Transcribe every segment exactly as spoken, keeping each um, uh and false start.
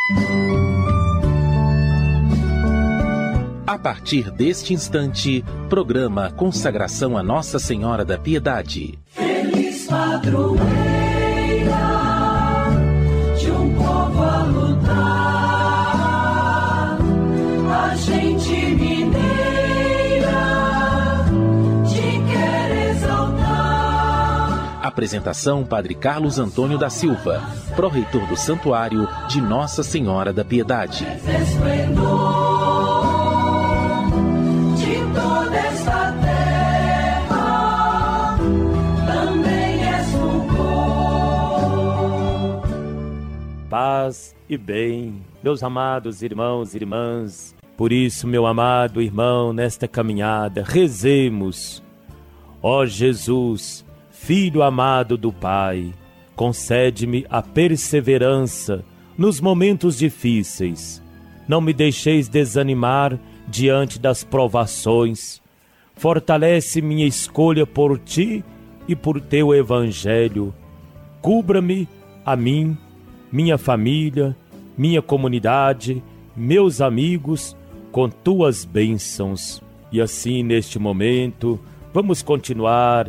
A partir deste instante, programa Consagração a Nossa Senhora da Piedade. Feliz padroeira de um povo a lutar, a gente mineira te quer exaltar. Apresentação: Padre Carlos Antônio da Silva, pró-reitor do Santuário de Nossa Senhora da Piedade. Paz e bem, meus amados irmãos e irmãs. Por isso, meu amado irmão, nesta caminhada, rezemos. Ó Jesus, Filho amado do Pai, concede-me a perseverança nos momentos difíceis. Não me deixeis desanimar diante das provações. Fortalece minha escolha por Ti e por Teu Evangelho. Cubra-me a mim, minha família, minha comunidade, meus amigos, com Tuas bênçãos. E assim, neste momento, vamos continuar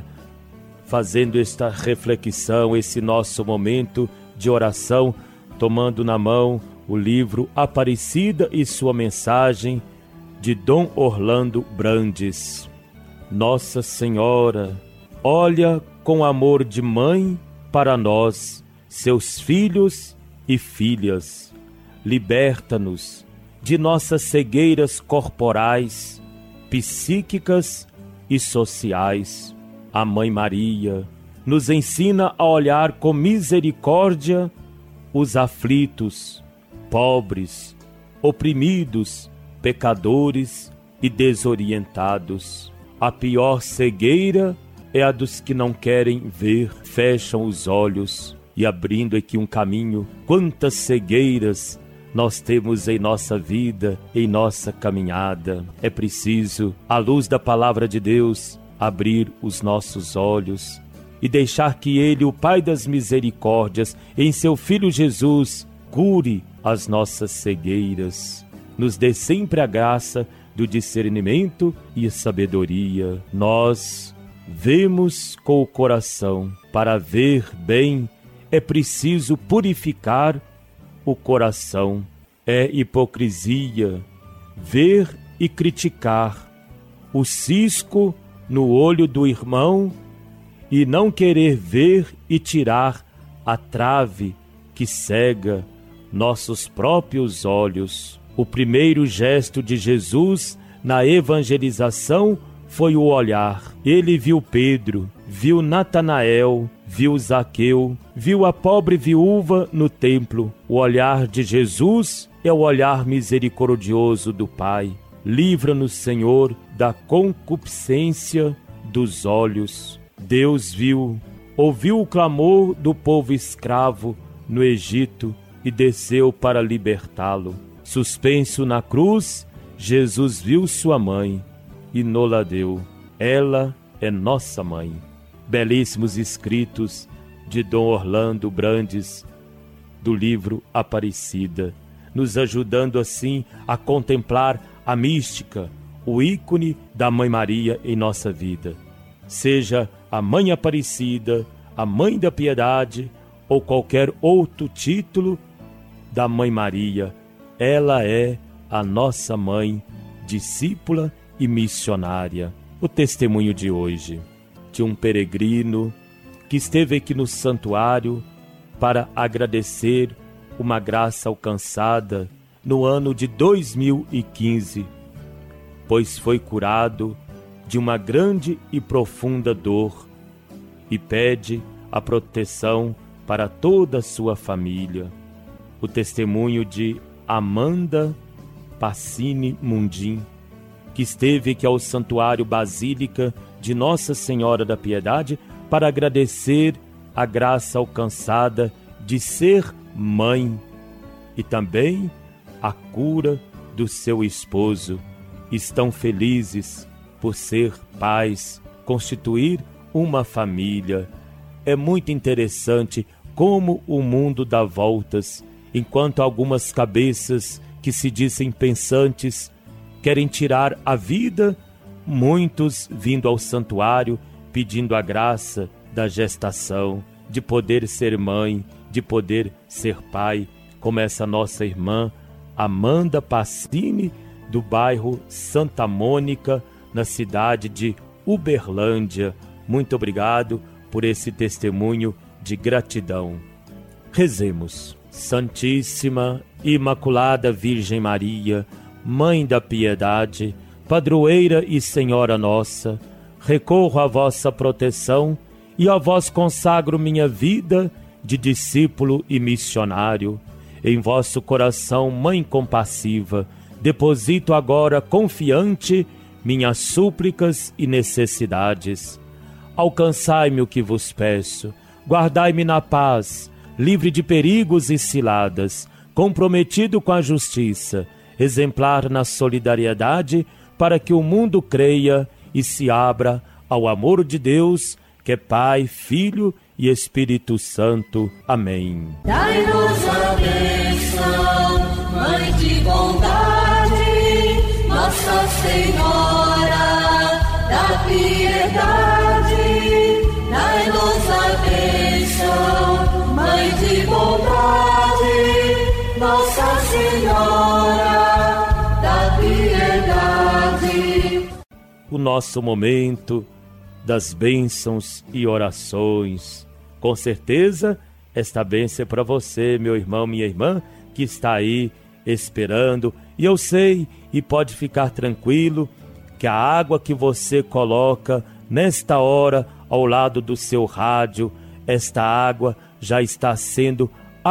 fazendo esta reflexão, esse nosso momento de oração, tomando na mão o livro Aparecida e Sua Mensagem, de Dom Orlando Brandes. Nossa Senhora, olha com amor de mãe para nós, seus filhos e filhas. Liberta-nos de nossas cegueiras corporais, psíquicas e sociais. A Mãe Maria nos ensina a olhar com misericórdia os aflitos, pobres, oprimidos, pecadores e desorientados. A pior cegueira é a dos que não querem ver, fecham os olhos. E abrindo aqui um caminho, quantas cegueiras nós temos em nossa vida, em nossa caminhada. É preciso, à luz da palavra de Deus, abrir os nossos olhos e deixar que Ele, o Pai das misericórdias, em seu Filho Jesus, cure as nossas cegueiras. Nos dê sempre a graça do discernimento e a sabedoria. Nós vemos com o coração. Para ver bem, é preciso purificar o coração. É hipocrisia ver e criticar o cisco no olho do irmão e não querer ver e tirar a trave que cega nossos próprios olhos. O primeiro gesto de Jesus na evangelização foi o olhar. Ele viu Pedro, viu Natanael, viu Zaqueu, viu a pobre viúva no templo. O olhar de Jesus é o olhar misericordioso do Pai. Livra-nos, Senhor, da concupiscência dos olhos. Deus viu, ouviu o clamor do povo escravo no Egito e desceu para libertá-lo. Suspenso na cruz, Jesus viu sua mãe e nola deu. Ela é nossa mãe. Belíssimos escritos de Dom Orlando Brandes, do livro Aparecida, nos ajudando assim a contemplar a mística, o ícone da Mãe Maria em nossa vida. Seja a Mãe Aparecida, a Mãe da Piedade ou qualquer outro título da Mãe Maria, ela é a nossa mãe, discípula e missionária. O testemunho de hoje de um peregrino que esteve aqui no santuário para agradecer uma graça alcançada no ano de dois mil e quinze, pois foi curado de uma grande e profunda dor e pede a proteção para toda a sua família. O testemunho de Amanda Passini Mundim, que esteve aqui ao Santuário Basílica de Nossa Senhora da Piedade para agradecer a graça alcançada de ser mãe e também a cura do seu esposo. Estão felizes por ser pais, constituir uma família. É muito interessante como o mundo dá voltas enquanto algumas cabeças que se dizem pensantes querem tirar a vida, muitos vindo ao santuário pedindo a graça da gestação, de poder ser mãe, de poder ser pai, como essa nossa irmã Amanda Passini, do bairro Santa Mônica, na cidade de Uberlândia. Muito obrigado por esse testemunho de gratidão. Rezemos. Santíssima, Imaculada Virgem Maria, Mãe da Piedade, Padroeira e Senhora nossa, recorro à vossa proteção e a vós consagro minha vida de discípulo e missionário. Em vosso coração, Mãe compassiva, deposito agora confiante minhas súplicas e necessidades. Alcançai-me o que vos peço, guardai-me na paz, livre de perigos e ciladas, comprometido com a justiça, exemplar na solidariedade, para que o mundo creia e se abra ao amor de Deus, que é Pai, Filho e Espírito Santo. Amém. Dai-nos a bênção, Mãe de bondade, Nossa Senhora da Piedade. Dai-nos a bênção, Mãe de bondade, Nossa Senhora da Piedade. O nosso momento das bênçãos e orações. Com certeza, esta bênção é para você, meu irmão, minha irmã, que está aí esperando. E eu sei, e pode ficar tranquilo, que a água que você coloca nesta hora ao lado do seu rádio, esta água já está sendo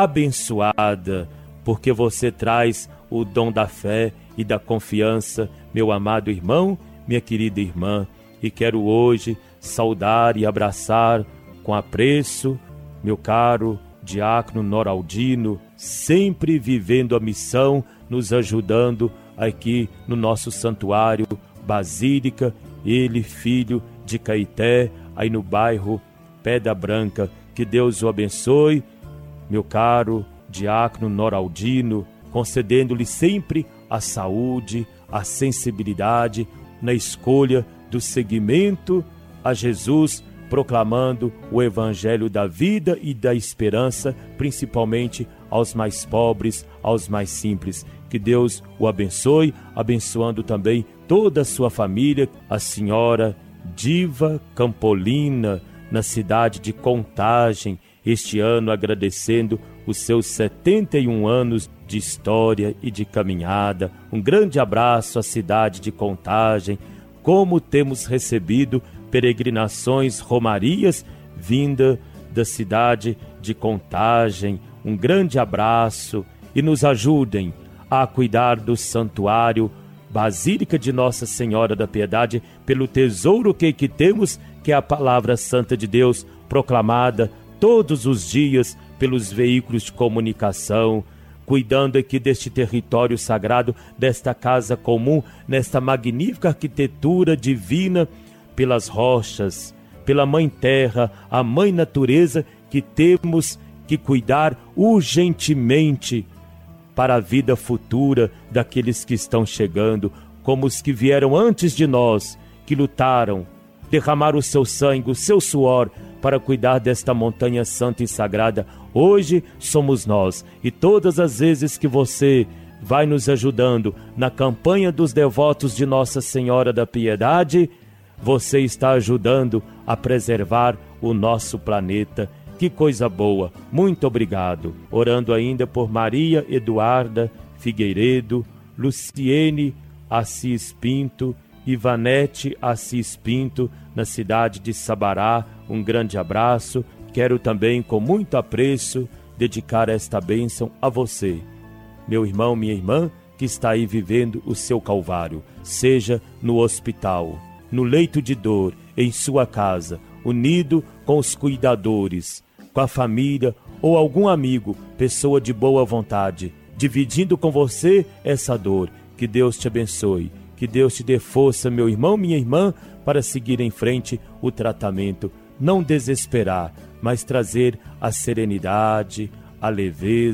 abençoada, porque você traz o dom da fé e da confiança, meu amado irmão, minha querida irmã. E quero hoje saudar e abraçar com apreço meu caro diácono Noraldino, sempre vivendo a missão, nos ajudando aqui no nosso santuário Basílica, ele filho de Caeté, aí no bairro Pedra Branca. Que Deus o abençoe, meu caro diácono Noraldino, concedendo-lhe sempre a saúde, a sensibilidade na escolha do seguimento a Jesus, proclamando o evangelho da vida e da esperança, principalmente aos mais pobres, aos mais simples. Que Deus o abençoe, abençoando também toda a sua família, a senhora Diva Campolina, na cidade de Contagem, este ano agradecendo os seus setenta e um anos de história e de caminhada. Um grande abraço à cidade de Contagem. Como temos recebido peregrinações, romarias, vinda da cidade de Contagem. Um grande abraço e nos ajudem a cuidar do santuário Basílica de Nossa Senhora da Piedade, pelo tesouro que aqui temos, que é a Palavra Santa de Deus, proclamada todos os dias pelos veículos de comunicação, cuidando aqui deste território sagrado, desta casa comum, nesta magnífica arquitetura divina, pelas rochas, pela Mãe Terra, a Mãe Natureza, que temos que cuidar urgentemente para a vida futura daqueles que estão chegando, como os que vieram antes de nós, que lutaram, derramaram o seu sangue, o seu suor, para cuidar desta montanha santa e sagrada. Hoje somos nós, e todas as vezes que você vai nos ajudando na campanha dos devotos de Nossa Senhora da Piedade, você está ajudando a preservar o nosso planeta. Que coisa boa, muito obrigado. Orando ainda por Maria Eduarda Figueiredo, Luciene Assis Pinto, Ivanete Assis Pinto, na cidade de Sabará. Um grande abraço. Quero também, com muito apreço, dedicar esta bênção a você, meu irmão, minha irmã, que está aí vivendo o seu calvário, seja no hospital, no leito de dor, em sua casa, unido com os cuidadores, com a família ou algum amigo, pessoa de boa vontade, dividindo com você essa dor. Que Deus te abençoe, que Deus te dê força, meu irmão, minha irmã, para seguir em frente o tratamento. Não desesperar, mas trazer a serenidade, a leveza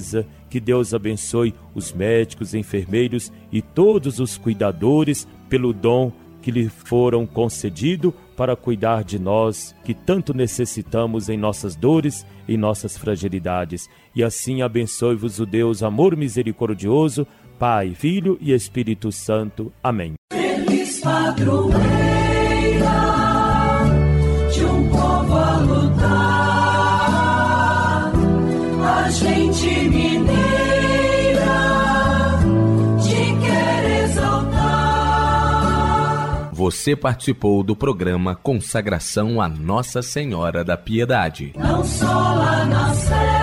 Que Deus abençoe os médicos, enfermeiros e todos os cuidadores pelo dom que lhe foram concedido para cuidar de nós, que tanto necessitamos em nossas dores e nossas fragilidades. E assim abençoe-vos o Deus amor misericordioso, Pai, Filho e Espírito Santo. Amém. Feliz padroeira de um povo a lutar, a gente mineira te quer exaltar. Você participou do programa Consagração a Nossa Senhora da Piedade. Não só lá na Sé